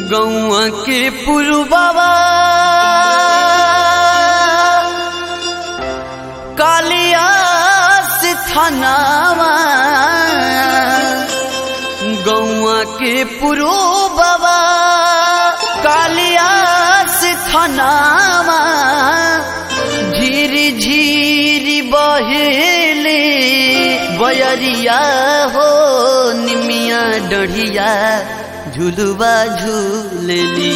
गौआ के पुरबाबा कालियास थानावा गौआ के पुरबाबा कालियास थानावा झीरी झीरी बहेले बयरिया हो निमिया डढ़िया झुलुआ झूलेली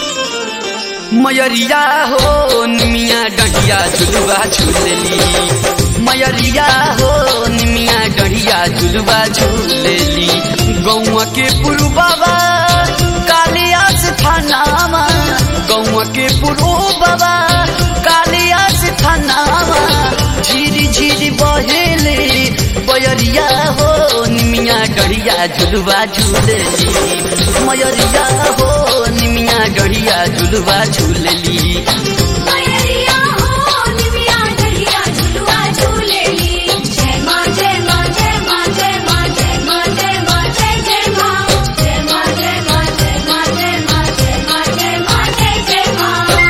मयरिया हो निमिया डढ़िया झुलुआ झूलेली मयरिया हो निमिया डढ़िया झुलुआ झूलेली गौआ के पुरबाबा कालियास थानावा गौआ के पुरबाबा कालियास थानावा झीरी झीरी बहेले बयरिया हो निमिया डढ़िया झुलुआ झूलेली मयरिया हो निमिया डढ़िया झुलुआ झूलेली मयरिया हो निमिया डढ़िया झुलुआ झूलेली जय मां जय मां जय मां जय मां जय मां जय मां जय मां जय मां जय मां जय मां जय मां जय मां जय मां जय मां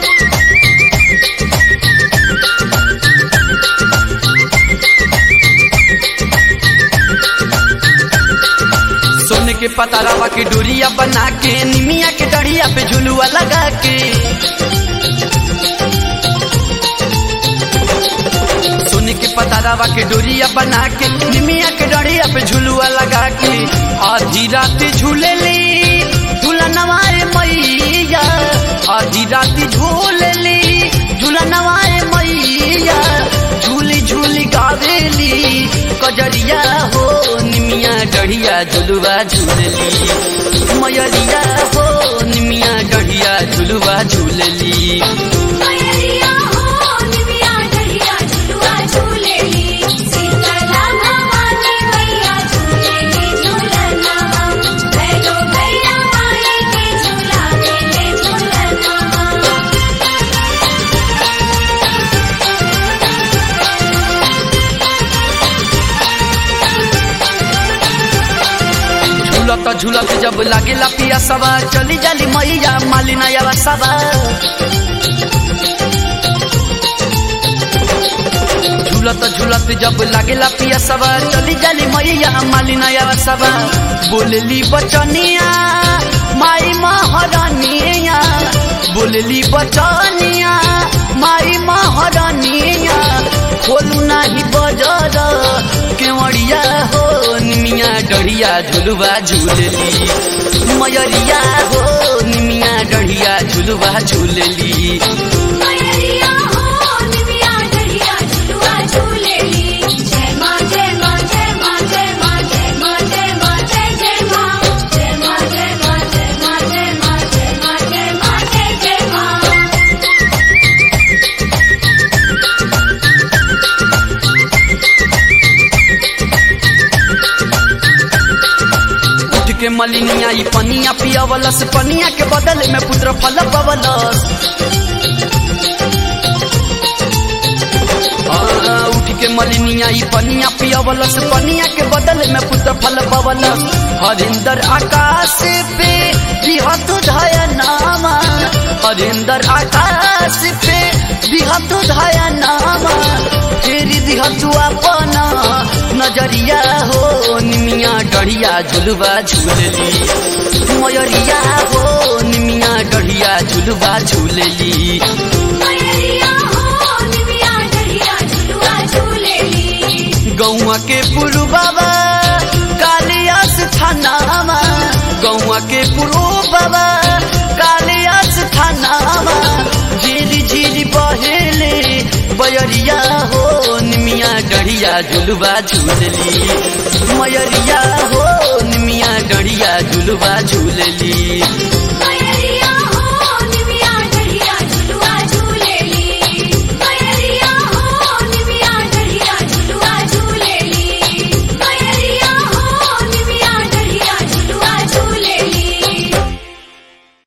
सोने के पतारावा के डोरिया बना के निमिया के डढ़िया पे झुलुआ लगा के सोने के पतारावा के डोरिया बना के निमिया के डढ़िया पे झुलुआ लगा के आधी रात झूलेली झूलनवाए मैया आधी रात झूलेली झूलनवाए मैया झूली झूली गावेली कजरिया हो निमिया डढ़िया झुलुआ झूलेली मयरिया हो निमिया डढ़िया झुलुआ झूलेली मयरिया हो निमिया डढ़िया झुलुआ झूलेली शीतला भवानी मैया झूलेली झूलना भैरो भैया माई के झूलावेले झूलना झूलत झूलत जब लागेला पिया सवा चली जाली मैया मालिनाया सवा झूलत झूलत जब लागेला पिया सवा चली जाली मैया मालिनाया सवा बोलेली बचनिया माई महारानिया बोलेली बचनिया माई महारानिया खोलू नाही बजर केवड़िया हो निमिया डढ़िया झुलुआ झूलेली मयरिया हो निमिया डढ़िया झुलुआ झूलेली मयरिया हो निमिया डढ़िया झुलुआ झूलेली जय मां जय मां जय मां जय मां जय मां जय मां जय मां जय मां जय मां जय मां जय मां जय मां जय मां जय मां के मलिनिया ई पनिया पियावलस पनिया के बदले में पुत्र फल पवलस उठ के मलिनिया ई पनिया पियावलस पनिया के बदले में पुत्र फल पवलस हरिंदर आकाश पे बिहत धाया नामा हरिंदर आकाश पे बिहत धाया नामा फेरी दिहतु अपना नजरिया हो निमिया डढ़िया झुलुआ झूलेली मयरिया हो निमिया डढ़िया झुलुआ झूलेली मयरिया हो निमिया डढ़िया झुलुआ झूलेली गौआ के पुरबाबा कालियास थानावा गौआ के पुरबाबा कालियास थानावा झीरी झीरी बहेले बयरिया हो निमिया डढ़िया झुलुआ झूलेली मयरिया हो निमिया डढ़िया झुलुआ झूलेली।